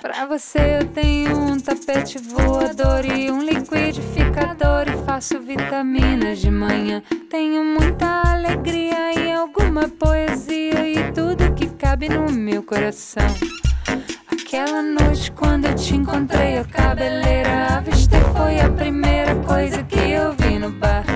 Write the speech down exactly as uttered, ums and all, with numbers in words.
Pra você eu tenho um tapete voador e um liquidificador e faço vitaminas de manhã. Tenho muita alegria e alguma poesia e tudo que cabe no meu coração. Aquela noite quando eu te encontrei, a cabeleira a vista foi a primeira coisa que eu vi no bar.